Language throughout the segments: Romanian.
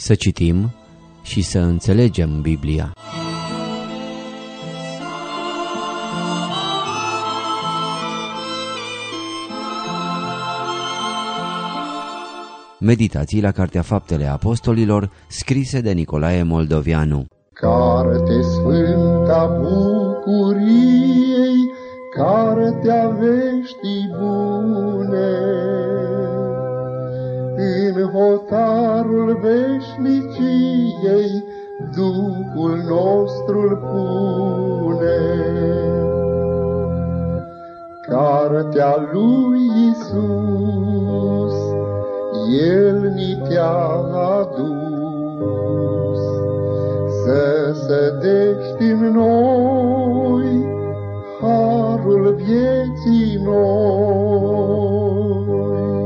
Să citim și să înțelegem Biblia. Meditații la Cartea Faptele Apostolilor, scrise de Nicolae Moldovianu. Carte sfânta bucuriei, cartea veștii bune, în hotarul veșniciei Duhul nostru-l pune. Cartea lui Iisus, El ni te-a adus, să sădești în noi harul vieții noi.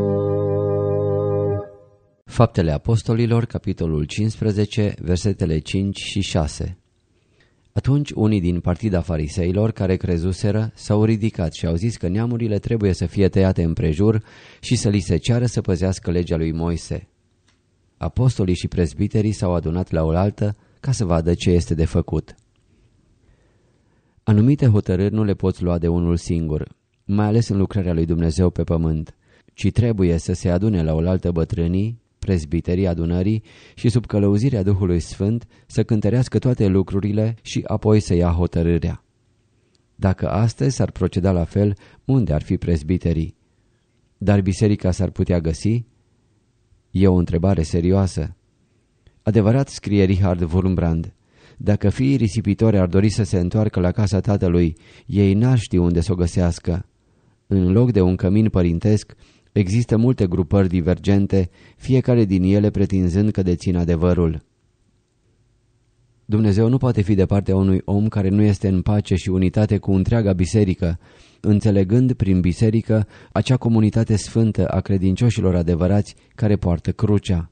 Faptele Apostolilor, capitolul 15, versetele 5 și 6. Atunci unii din partida fariseilor care crezuseră s-au ridicat și au zis că neamurile trebuie să fie tăiate împrejur și să li se ceară să păzească legea lui Moise. Apostolii și prezbiterii s-au adunat la oaltă ca să vadă ce este de făcut. Anumite hotărâri nu le poți lua de unul singur, mai ales în lucrarea lui Dumnezeu pe pământ, ci trebuie să se adune la oaltă bătrânii, prezbiterii adunării și sub călăuzirea Duhului Sfânt să cântărească toate lucrurile și apoi să ia hotărârea. Dacă astăzi s-ar proceda la fel, unde ar fi prezbiterii? Dar biserica s-ar putea găsi? E o întrebare serioasă. Adevărat, scrie Richard Wurmbrand, dacă fiii risipitori ar dori să se întoarcă la casa tatălui, ei n-ar ști unde să o găsească. În loc de un cămin părintesc, există multe grupări divergente, fiecare din ele pretinzând că dețin adevărul. Dumnezeu nu poate fi de partea unui om care nu este în pace și unitate cu întreaga biserică, înțelegând prin biserică acea comunitate sfântă a credincioșilor adevărați care poartă crucea.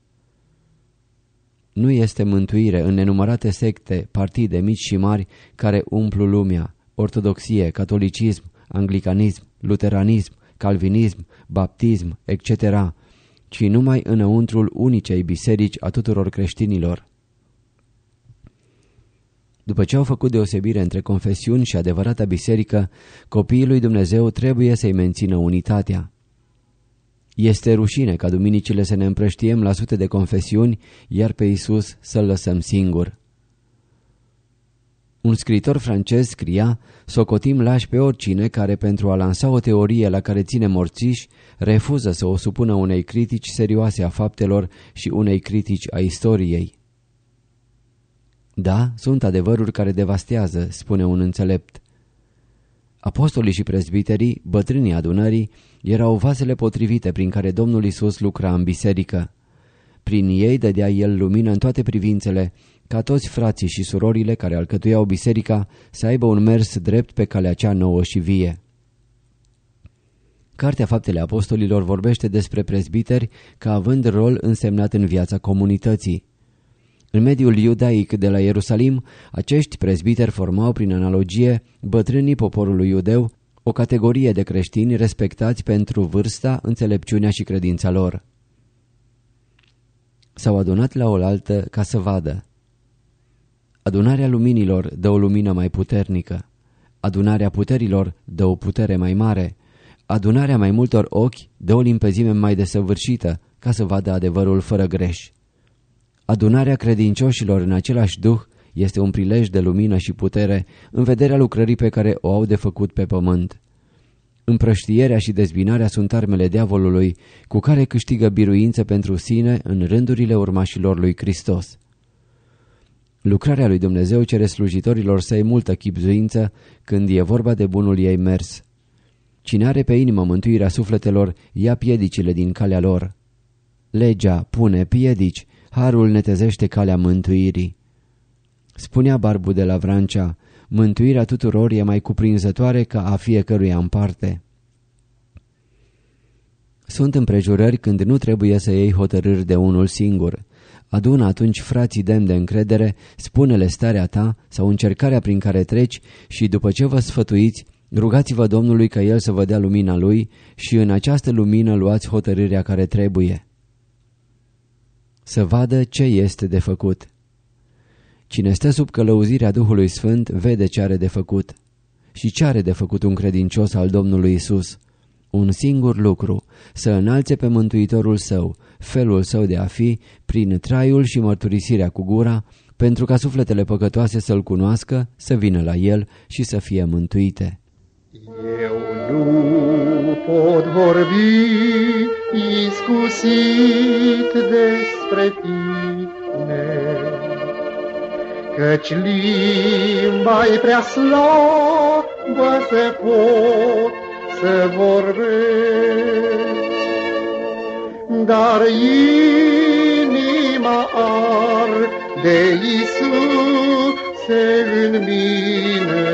Nu este mântuire în nenumărate secte, partide mici și mari care umplu lumea, ortodoxie, catolicism, anglicanism, luteranism, calvinism, baptism, etc., ci numai înăuntrul unicei biserici a tuturor creștinilor. După ce au făcut deosebire între confesiuni și adevărata biserică, copiii lui Dumnezeu trebuie să-i mențină unitatea. Este rușine ca duminicile să ne împrăștiem la sute de confesiuni, iar pe Iisus să-L lăsăm singur. Un scriitor francez scria: socotim lași pe oricine care, pentru a lansa o teorie la care ține morțiși, refuză să o supună unei critici serioase a faptelor și unei critici a istoriei. Da, sunt adevăruri care devastează, spune un înțelept. Apostolii și prezbiterii, bătrânii adunării, erau vasele potrivite prin care Domnul Iisus lucra în biserică. Prin ei dădea El lumină în toate privințele, ca toți frații și surorile care alcătuiau biserica să aibă un mers drept pe calea cea nouă și vie. Cartea Faptele Apostolilor vorbește despre prezbiteri ca având rol însemnat în viața comunității. În mediul iudaic de la Ierusalim, acești prezbiteri formau prin analogie bătrânii poporului iudeu, o categorie de creștini respectați pentru vârsta, înțelepciunea și credința lor. S-au adunat la oaltă ca să vadă. Adunarea luminilor dă o lumină mai puternică. Adunarea puterilor dă o putere mai mare. Adunarea mai multor ochi dă o limpezime mai desăvârșită ca să vadă adevărul fără greș. Adunarea credincioșilor în același duh este un prilej de lumină și putere în vederea lucrării pe care o au de făcut pe pământ. Împrăștierea și dezbinarea sunt armele diavolului cu care câștigă biruință pentru sine în rândurile urmașilor lui Hristos. Lucrarea lui Dumnezeu cere slujitorilor săi multă chibzuință când e vorba de bunul ei mers. Cine are pe inimă mântuirea sufletelor, ia piedicile din calea lor. Legea pune piedici, harul netezește calea mântuirii. Spunea Barbu de la Vrancea, mântuirea tuturor e mai cuprinzătoare ca a fiecăruia în parte. Sunt împrejurări când nu trebuie să iei hotărâri de unul singur. Adună atunci frații demni de încredere, spune-le starea ta sau încercarea prin care treci și după ce vă sfătuiți, rugați-vă Domnului ca El să vă dea lumina Lui și în această lumină luați hotărârea care trebuie. să vadă ce este de făcut. Cine stă sub călăuzirea Duhului Sfânt vede ce are de făcut. Și ce are de făcut un credincios al Domnului Isus? Un singur lucru, să înalțe pe Mântuitorul său, felul său de a fi, prin traiul și mărturisirea cu gura, pentru ca sufletele păcătoase să-L cunoască, să vină la El și să fie mântuite. Eu nu pot vorbi iscusit despre tine, căci limba-i prea slabă să pot să vorbesc, dar inima arde Iisuse în mine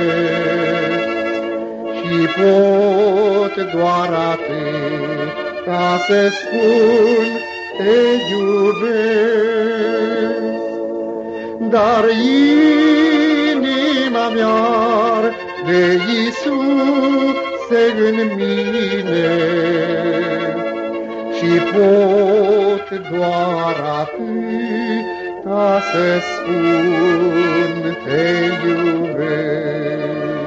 și pot doar atât ca să spun te iubesc, dar inima mea arde Iisuse în mine și pot doar atât ca să spun te iubesc.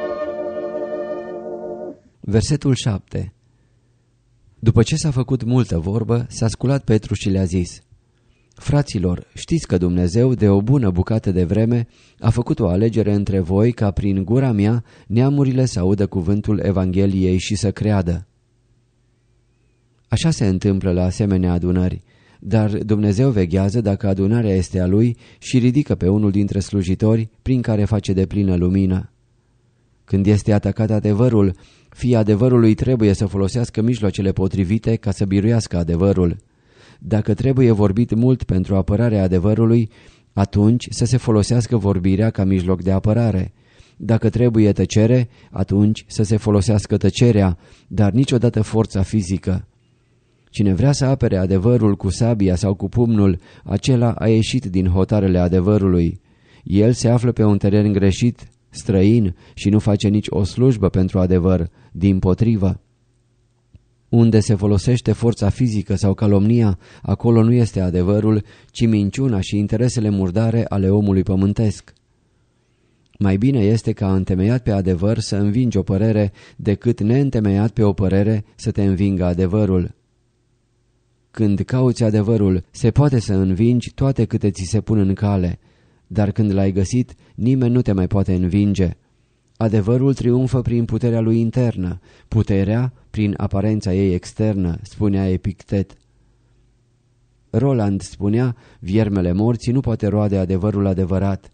Versetul 7. După ce s-a făcut multă vorbă, s-a sculat Petru și le-a zis: Fraților, știți că Dumnezeu de o bună bucată de vreme a făcut o alegere între voi ca prin gura mea neamurile să audă cuvântul Evangheliei și să creadă. Așa se întâmplă la asemenea adunări, dar Dumnezeu veghează dacă adunarea este a Lui și ridică pe unul dintre slujitori prin care face deplină lumină. Când este atacat adevărul, fiii adevărului trebuie să folosească mijloacele potrivite ca să biruiască adevărul. Dacă trebuie vorbit mult pentru apărarea adevărului, atunci să se folosească vorbirea ca mijloc de apărare. Dacă trebuie tăcere, atunci să se folosească tăcerea, dar niciodată forța fizică. Cine vrea să apere adevărul cu sabia sau cu pumnul, acela a ieșit din hotarele adevărului. El se află pe un teren greșit, străin, și nu face nici o slujbă pentru adevăr, dimpotrivă. Unde se folosește forța fizică sau calomnia, acolo nu este adevărul, ci minciuna și interesele murdare ale omului pământesc. Mai bine este ca întemeiat pe adevăr să învingi o părere, decât neîntemeiat pe o părere să te învingă adevărul. Când cauți adevărul, se poate să învingi toate câte ți se pun în cale, dar când l-ai găsit, nimeni nu te mai poate învinge. Adevărul triumfă prin puterea lui internă, puterea prin aparența ei externă, spunea Epictet. Roland spunea, viermele morții nu poate roade adevărul adevărat.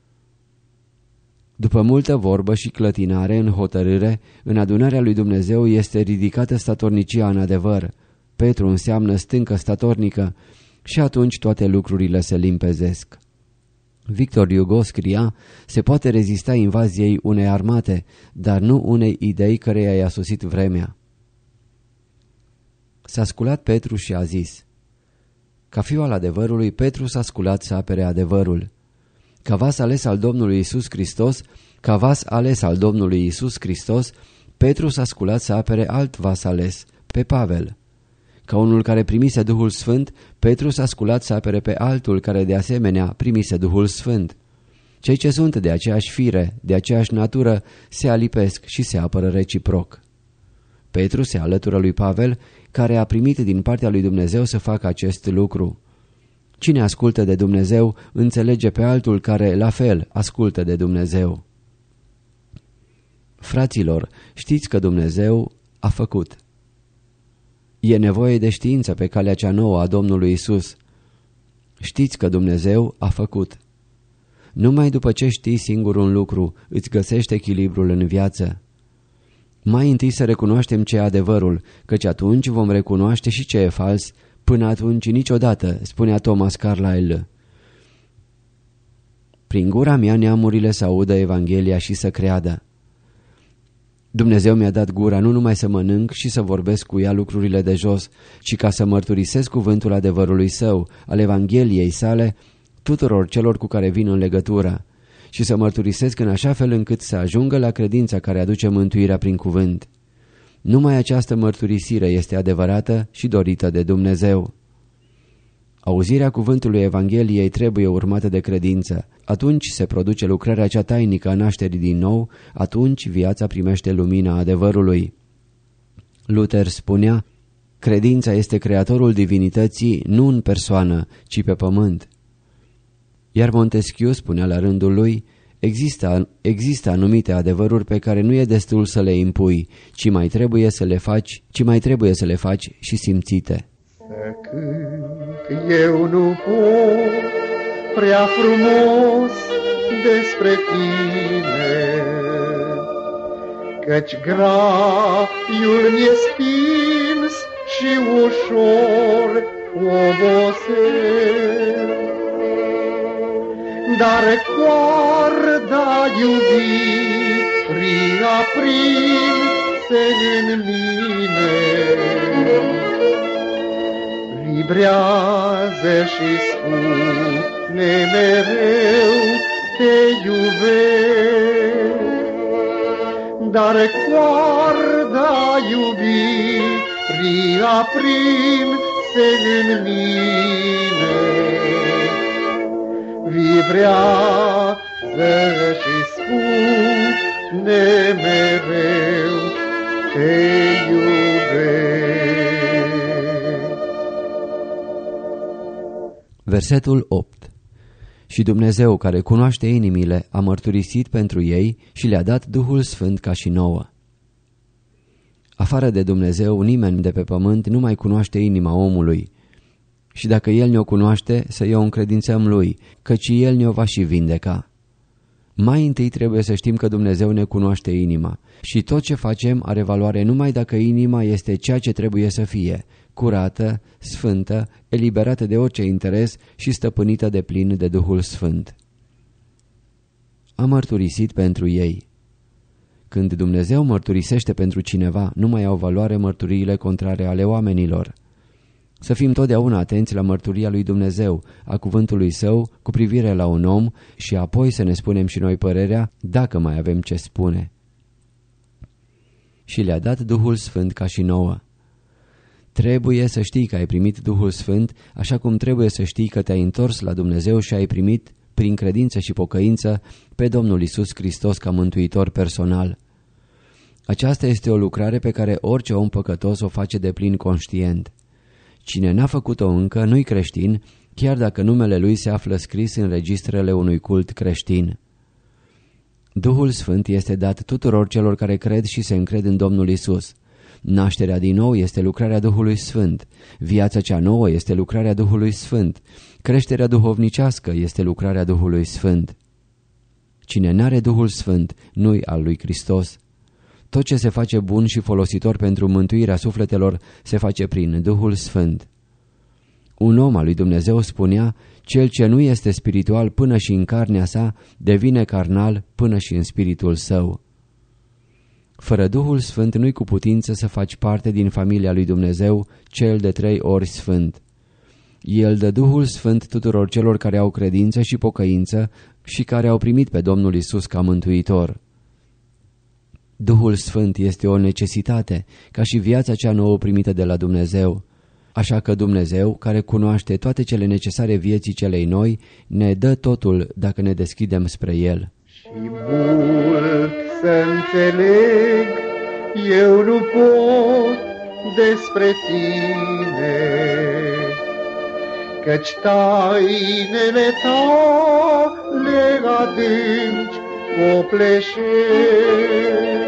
După multă vorbă și clătinare în hotărâre, în adunarea lui Dumnezeu este ridicată statornicia în adevăr. Petru înseamnă stâncă statornică și atunci toate lucrurile se limpezesc. Victor Hugo scria, se poate rezista invaziei unei armate, dar nu unei idei căreia i-a sosit vremea. S-a sculat Petru și a zis: Ca fiu al adevărului, Petru s-a sculat să apere adevărul. Ca vas ales al Domnului Iisus Hristos, Petru s-a sculat să apere alt vas ales, pe Pavel. Ca unul care primise Duhul Sfânt, Petru s-a sculat să apere pe altul care de asemenea primise Duhul Sfânt. Cei ce sunt de aceeași fire, de aceeași natură, se alipesc și se apără reciproc. Petru se alătură lui Pavel, care a primit din partea lui Dumnezeu să facă acest lucru. Cine ascultă de Dumnezeu, înțelege pe altul care, la fel, ascultă de Dumnezeu. Fraților, știți că Dumnezeu a făcut. E nevoie de știință pe calea cea nouă a Domnului Isus. Știți că Dumnezeu a făcut. Numai după ce știi singur un lucru, îți găsești echilibrul în viață. Mai întâi să recunoaștem ce e adevărul, căci atunci vom recunoaște și ce e fals. Până atunci niciodată, spunea Thomas Carlyle. Prin gura mea neamurile să audă Evanghelia și să creadă. Dumnezeu mi-a dat gura nu numai să mănânc și să vorbesc cu ea lucrurile de jos, ci ca să mărturisesc cuvântul adevărului său, al Evangheliei sale, tuturor celor cu care vin în legătură, și să mărturisesc în așa fel încât să ajungă la credința care aduce mântuirea prin cuvânt. Numai această mărturisire este adevărată și dorită de Dumnezeu. Auzirea cuvântului Evangheliei trebuie urmată de credință. Atunci se produce lucrarea cea tainică a nașterii din nou, atunci viața primește lumina adevărului. Luther spunea: credința este creatorul divinității nu în persoană, ci pe pământ. Iar Montesquieu spunea la rândul lui: există anumite adevăruri pe care nu e destul să le impui, ci mai trebuie să le faci și simțite. Să cânt eu nu pot prea frumos despre tine, căci graiul mi-e stins și ușor obosel. Dar coarda iubirii aprinse în mine vibrează și spune mereu te iubesc. Dar coarda iubirii aprinse în mine vibrează și spune mereu te iubesc. Versetul 8. Și Dumnezeu, care cunoaște inimile, a mărturisit pentru ei și le-a dat Duhul Sfânt ca și nouă. Afară de Dumnezeu, nimeni de pe pământ nu mai cunoaște inima omului. Și dacă El ne-o cunoaște, să o încredințăm Lui, căci El ne-o va și vindeca. Mai întâi trebuie să știm că Dumnezeu ne cunoaște inima și tot ce facem are valoare numai dacă inima este ceea ce trebuie să fie, curată, sfântă, eliberată de orice interes și stăpânită de plin de Duhul Sfânt. A mărturisit pentru ei. Când Dumnezeu mărturisește pentru cineva, nu mai au valoare mărturiile contrare ale oamenilor. Să fim totdeauna atenți la mărturia lui Dumnezeu, a cuvântului Său cu privire la un om și apoi să ne spunem și noi părerea, dacă mai avem ce spune. Și le-a dat Duhul Sfânt ca și nouă. Trebuie să știi că ai primit Duhul Sfânt, așa cum trebuie să știi că te-ai întors la Dumnezeu și ai primit, prin credință și pocăință, pe Domnul Iisus Hristos ca mântuitor personal. Aceasta este o lucrare pe care orice om păcătos o face de plin conștient. Cine n-a făcut-o încă nu-i creștin, chiar dacă numele lui se află scris în registrele unui cult creștin. Duhul Sfânt este dat tuturor celor care cred și se încred în Domnul Iisus. Nașterea din nou este lucrarea Duhului Sfânt, viața cea nouă este lucrarea Duhului Sfânt, creșterea duhovnicească este lucrarea Duhului Sfânt. Cine n-are Duhul Sfânt nu-i al lui Hristos. Tot ce se face bun și folositor pentru mântuirea sufletelor se face prin Duhul Sfânt. Un om al lui Dumnezeu spunea: cel ce nu este spiritual până și în carnea sa, devine carnal până și în spiritul său. Fără Duhul Sfânt nu-i cu putință să faci parte din familia lui Dumnezeu, cel de 3 ori sfânt. El dă Duhul Sfânt tuturor celor care au credință și pocăință și care au primit pe Domnul Iisus ca mântuitor. Duhul Sfânt este o necesitate, ca și viața cea nouă primită de la Dumnezeu. Așa că Dumnezeu, care cunoaște toate cele necesare vieții celei noi, ne dă totul dacă ne deschidem spre El. Și mult să înțeleg, eu nu pot despre tine, căci tainele tale adânci copleșesc.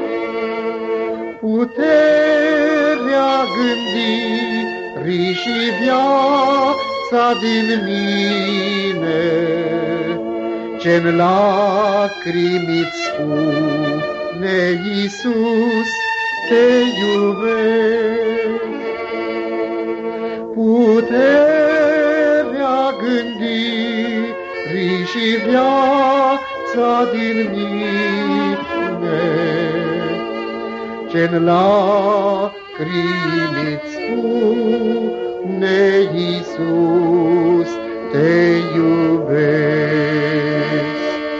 Puterea gândirii și viața din mine, ce-n lacrimi-ți spune, Iisus, te iubesc. Puterea gândirii și viața din mine, ce-n lacrimi-ți spune, Iisus, te iubesc.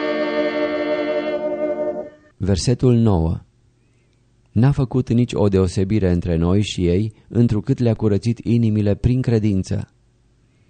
Versetul 9. N-a făcut nici o deosebire între noi și ei, întrucât le-a curățit inimile prin credință.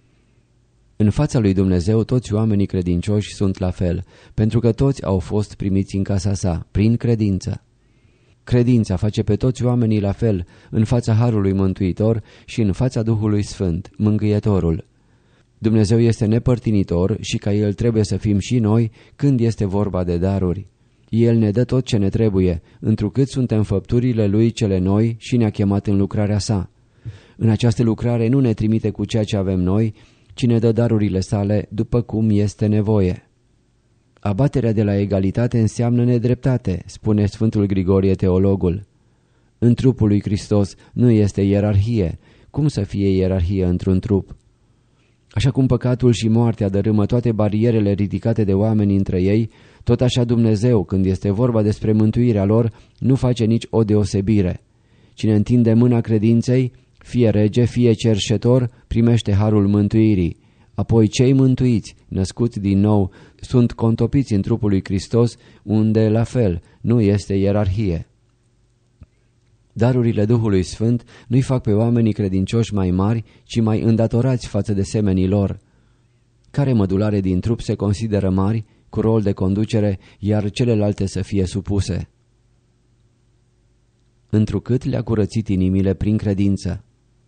În fața lui Dumnezeu toți oamenii credincioși sunt la fel, pentru că toți au fost primiți în casa sa, prin credință. Credința face pe toți oamenii la fel în fața Harului Mântuitor și în fața Duhului Sfânt, Mângâietorul. Dumnezeu este nepărtinitor și ca El trebuie să fim și noi când este vorba de daruri. El ne dă tot ce ne trebuie, întrucât suntem făpturile Lui cele noi și ne-a chemat în lucrarea sa. În această lucrare nu ne trimite cu ceea ce avem noi, ci ne dă darurile sale după cum este nevoie. Abaterea de la egalitate înseamnă nedreptate, spune Sfântul Grigorie Teologul. În trupul lui Hristos nu este ierarhie. Cum să fie ierarhie într-un trup? Așa cum păcatul și moartea dărâmă toate barierele ridicate de oameni între ei, tot așa Dumnezeu, când este vorba despre mântuirea lor, nu face nici o deosebire. Cine întinde mâna credinței, fie rege, fie cerșetor, primește harul mântuirii. Apoi cei mântuiți, născuți din nou, sunt contopiți în trupul lui Hristos, unde, la fel, nu este ierarhie. Darurile Duhului Sfânt nu-i fac pe oamenii credincioși mai mari, ci mai îndatorați față de semenii lor. Care mădulare din trup se consideră mari, cu rol de conducere, iar celelalte să fie supuse? Întrucât le-a curățit inimile prin credință.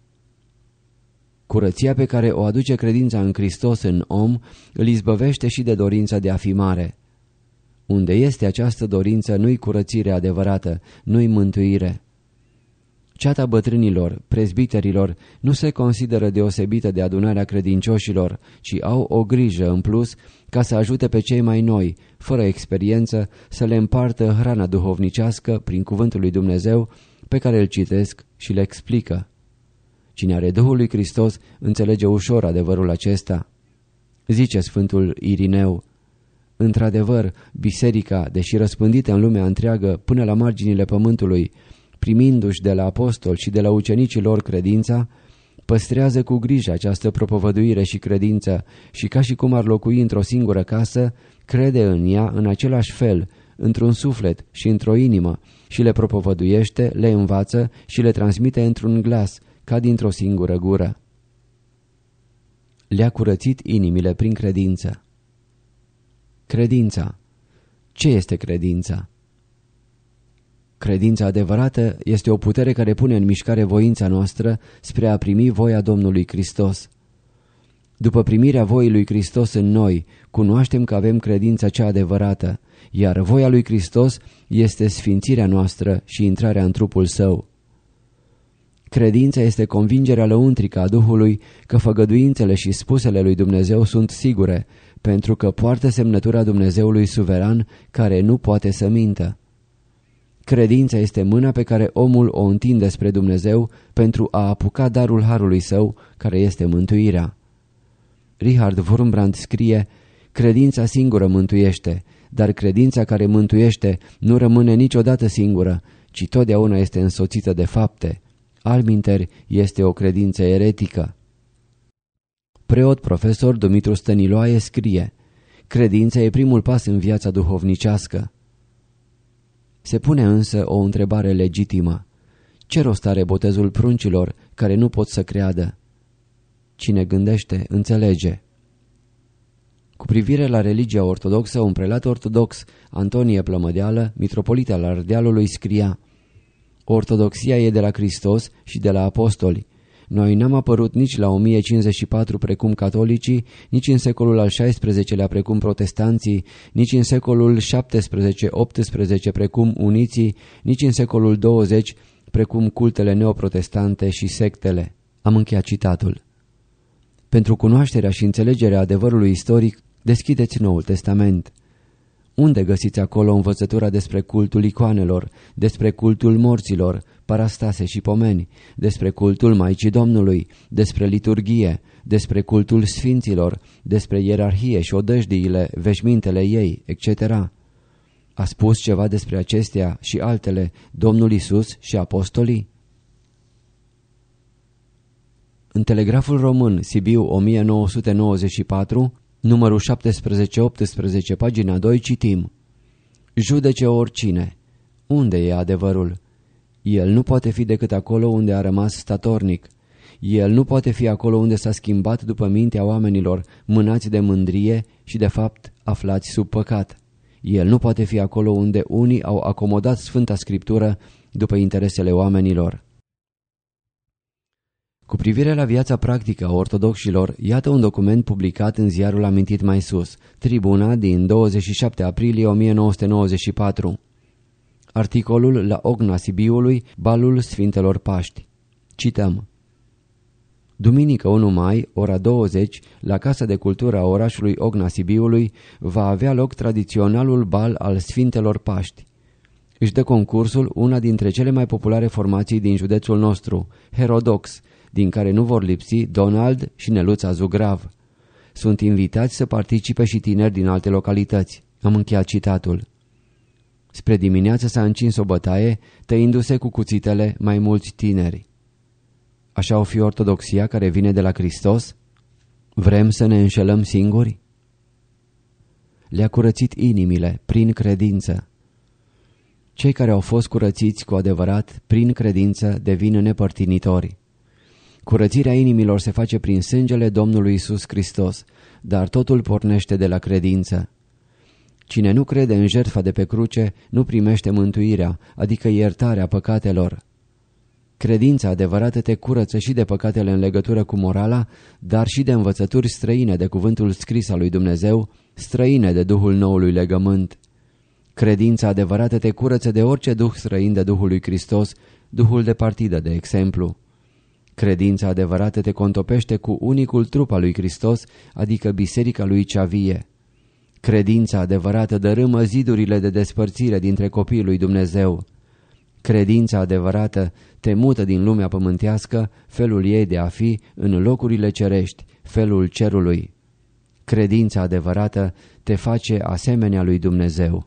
Curăția pe care o aduce credința în Hristos în om îl izbăvește și de dorința de a fi mare. Unde este această dorință, nu-i curățire adevărată, nu-i mântuire. Ceata bătrânilor, prezbiterilor, nu se consideră deosebită de adunarea credincioșilor, ci au o grijă în plus ca să ajute pe cei mai noi, fără experiență, să le împartă hrana duhovnicească prin cuvântul lui Dumnezeu pe care îl citesc și le explică. Cine are Duhul lui Hristos înțelege ușor adevărul acesta. Zice Sfântul Irineu: într-adevăr, biserica, deși răspândită în lumea întreagă până la marginile pământului, primindu-și de la apostoli și de la ucenicii lor credința, păstrează cu grijă această propovăduire și credință și ca și cum ar locui într-o singură casă, crede în ea în același fel, într-un suflet și într-o inimă și le propovăduiește, le învață și le transmite într-un glas, ca dintr-o singură gură. Le-a curățit inimile prin credință. Credința. Ce este credința? Credința adevărată este o putere care pune în mișcare voința noastră spre a primi voia Domnului Hristos. După primirea voii lui Hristos în noi, cunoaștem că avem credința cea adevărată, iar voia lui Hristos este sfințirea noastră și intrarea în trupul Său. Credința este convingerea lăuntrică a Duhului că făgăduințele și spusele lui Dumnezeu sunt sigure, pentru că poartă semnătura Dumnezeului suveran care nu poate să mintă. Credința este mâna pe care omul o întinde spre Dumnezeu pentru a apuca darul harului său, care este mântuirea. Richard Wurmbrand scrie: credința singură mântuiește, dar credința care mântuiește nu rămâne niciodată singură, ci totdeauna este însoțită de fapte. Alminteri, este o credință eretică. Preot profesor Dumitru Stăniloae scrie: credința e primul pas în viața duhovnicească. Se pune însă o întrebare legitimă. Ce rost are botezul pruncilor care nu pot să creadă? Cine gândește, înțelege. Cu privire la religia ortodoxă, un prelat ortodox, Antonie Plămădeală, mitropolit al Ardealului, scria: ortodoxia e de la Hristos și de la apostoli. Noi n-am apărut nici la 1054 precum catolicii, nici în secolul al XVI-lea precum protestanții, nici în secolul XVII-XVIII precum uniții, nici în secolul XX precum cultele neoprotestante și sectele. Am încheiat citatul. Pentru cunoașterea și înțelegerea adevărului istoric, deschideți Noul Testament. Unde găsiți acolo învățătura despre cultul icoanelor, despre cultul morților, parastase și pomeni, despre cultul Maicii Domnului, despre liturghie, despre cultul sfinților, despre ierarhie și odăjdiile, veșmintele ei, etc. A spus ceva despre acestea și altele Domnul Iisus și apostolii? În Telegraful Român, Sibiu 1994, numărul 17-18, pagina 2, citim: judece oricine. Unde e adevărul? El nu poate fi decât acolo unde a rămas statornic. El nu poate fi acolo unde s-a schimbat după mintea oamenilor, mânați de mândrie și de fapt aflați sub păcat. El nu poate fi acolo unde unii au acomodat Sfânta Scriptură după interesele oamenilor. Cu privire la viața practică a ortodoxilor, iată un document publicat în ziarul amintit mai sus, Tribuna din 27 aprilie 1994. Articolul la Ogna Sibiului, balul Sfintelor Paști. Cităm. Duminică 1 mai, ora 20, la Casa de Cultură a orașului Ogna Sibiului, va avea loc tradiționalul bal al Sfintelor Paști. Își dă concursul una dintre cele mai populare formații din județul nostru, Herodox, din care nu vor lipsi Donald și Neluța Zugrav. Sunt invitați să participe și tineri din alte localități. Am încheiat citatul. Spre dimineață s-a încins o bătaie, tăindu-se cu cuțitele mai mulți tineri. Așa o fi ortodoxia care vine de la Hristos? Vrem să ne înșelăm singuri? Le-a curățit inimile prin credință. Cei care au fost curățiți cu adevărat prin credință devin nepărtinitori. Curățirea inimilor se face prin sângele Domnului Iisus Hristos, dar totul pornește de la credință. Cine nu crede în jertfa de pe cruce nu primește mântuirea, adică iertarea păcatelor. Credința adevărată te curăță și de păcatele în legătură cu morala, dar și de învățături străine de cuvântul scris al lui Dumnezeu, străine de Duhul noului legământ. Credința adevărată te curăță de orice duh străin de Duhul lui Hristos, duhul de partidă, de exemplu. Credința adevărată te contopește cu unicul trup al lui Hristos, adică biserica lui cea vie. Credința adevărată dărâmă zidurile de despărțire dintre copiii lui Dumnezeu. Credința adevărată te mută din lumea pământească, felul ei de a fi, în locurile cerești, felul cerului. Credința adevărată te face asemenea lui Dumnezeu.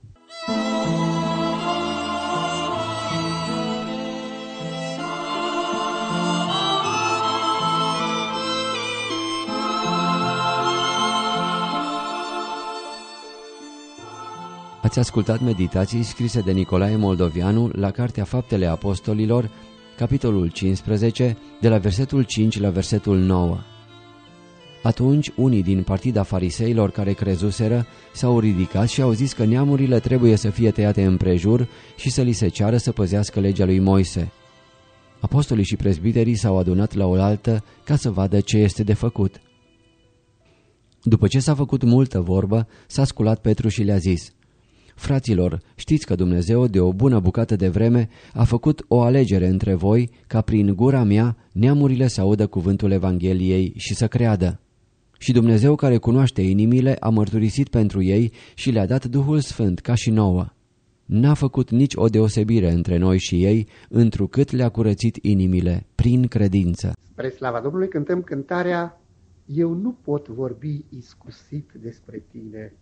Ați ascultat meditații scrise de Nicolae Moldovianu la Cartea Faptele Apostolilor, capitolul 15, de la versetul 5 la versetul 9. Atunci unii din partida fariseilor care crezuseră s-au ridicat și au zis că neamurile trebuie să fie tăiate împrejur și să li se ceară să păzească legea lui Moise. Apostolii și prezbiterii s-au adunat la oaltă ca să vadă ce este de făcut. După ce s-a făcut multă vorbă, s-a sculat Petru și le-a zis: Fraților, știți că Dumnezeu de o bună bucată de vreme a făcut o alegere între voi ca prin gura mea neamurile să audă cuvântul Evangheliei și să creadă. Și Dumnezeu care cunoaște inimile a mărturisit pentru ei și le-a dat Duhul Sfânt ca și nouă. N-a făcut nici o deosebire între noi și ei, întrucât le-a curățit inimile prin credință. Spre slava Domnului cântăm cântarea Eu nu pot vorbi iscusit despre tine.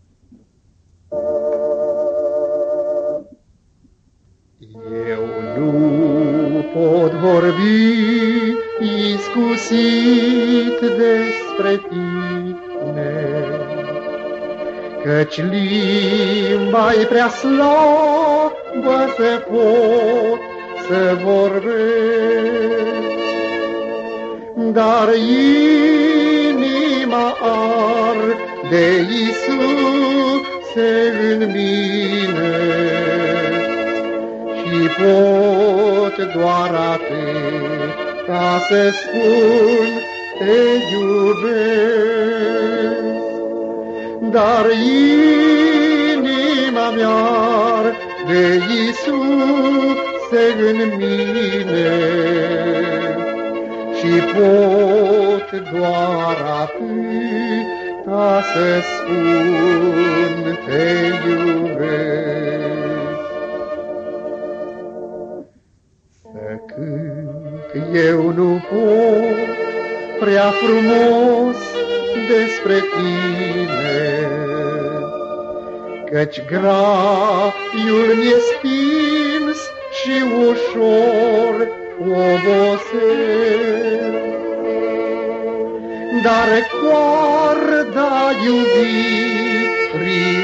Eu nu pot vorbi iscusit despre tine, căci limba-i prea slabă să pot să vorbesc, dar inima arde Iisuse în mine. Și pot doar atât ca să spun te iubesc, dar inima mea de Iisuse în mine. Și pot doar atât ca să spun te iubesc. Cânt eu nu pot prea frumos despre tine, căci graiul mi-e stins și ușor obosel, dar coarda iubirii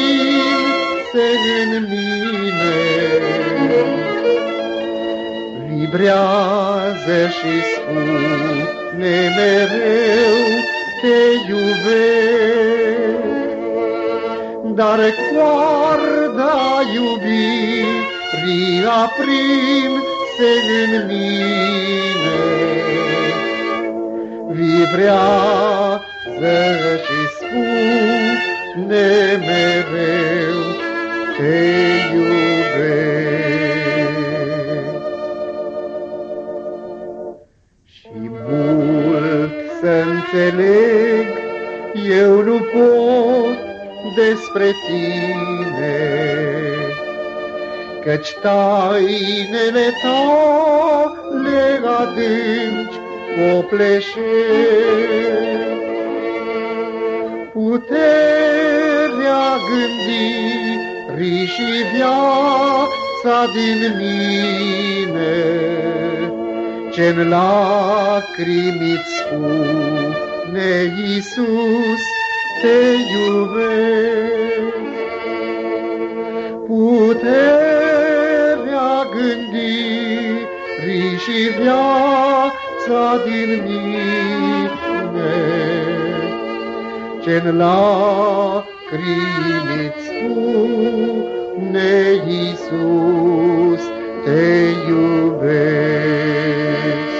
aprinse în mine vibrează și spune mereu te iubesc, dar coarda iubirii aprinse în mine vibrează și spune mereu te iubesc. Și mult să înțeleg eu nu pot despre tine, căci tainele tale adânci copleșesc. Puterea gândirii și viața din mine, ce-n lacrimi-ți spune, Iisus, te iubesc. Puterea gândirii și viața din mine, ce-n lacrimi-ți spune, Iisus, te iubesc.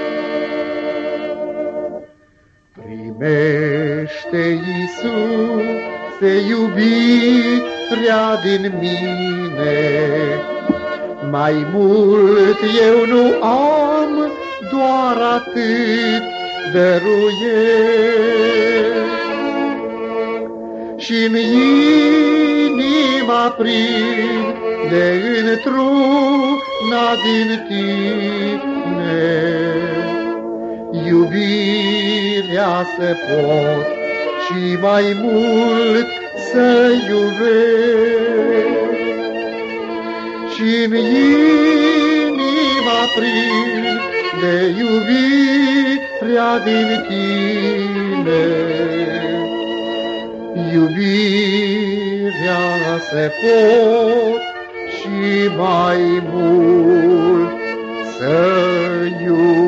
Primește, Iisuse, iubirea din mine, mai mult eu nu am, doar atât dăruiesc. Și-mi inima prinde într-una din tine, iubirea să pot și mai mult să iubesc. Și-mi inima prinde iubirea din tine, iubirea să pot și mai mult să iubesc.